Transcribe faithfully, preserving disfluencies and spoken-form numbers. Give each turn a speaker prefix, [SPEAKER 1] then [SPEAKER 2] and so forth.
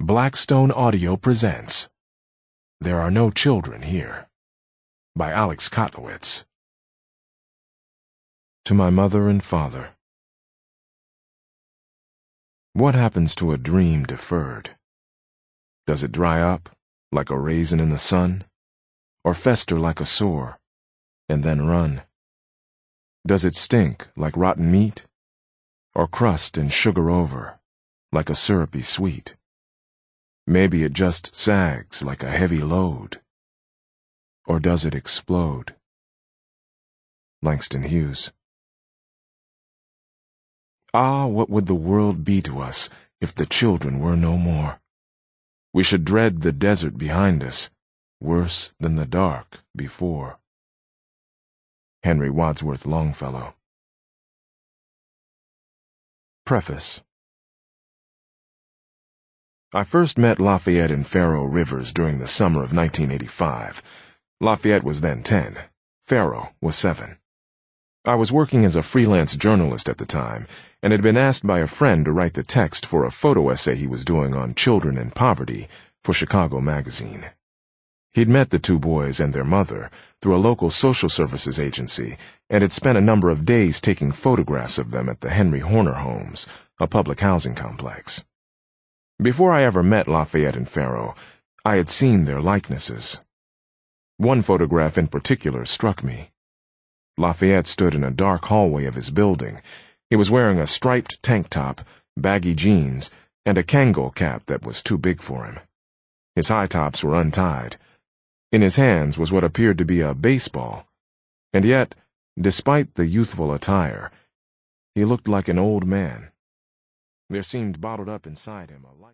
[SPEAKER 1] Blackstone Audio presents There Are No Children Here by Alex Kotlowitz. To my mother and father. What happens to a dream deferred? Does it dry up like a raisin in the sun, or fester like a sore and then run? Does it stink like rotten meat, or crust and sugar over like a syrupy sweet? Maybe it just sags like a heavy load. Or does it explode? Langston Hughes. Ah, what would the world be to us if the children were no more? We should dread the desert behind us, worse than the dark before. Henry Wadsworth Longfellow. Preface. I first met Lafayette in Faro Rivers during the summer of nineteen eighty-five. Lafayette was then ten. Faro was seven. I was working as a freelance journalist at the time, and had been asked by a friend to write the text for a photo essay he was doing on children and poverty for Chicago Magazine. He'd met the two boys and their mother through a local social services agency, and had spent a number of days taking photographs of them at the Henry Horner Homes, a public housing complex. Before I ever met Lafayette and Faro, I had seen their likenesses. One photograph in particular struck me. Lafayette stood in a dark hallway of his building. He was wearing a striped tank top, baggy jeans, and a Kangol cap that was too big for him. His high tops were untied. In his hands was what appeared to be a baseball, and yet, despite the youthful attire, he looked like an old man. There seemed bottled up inside him a light.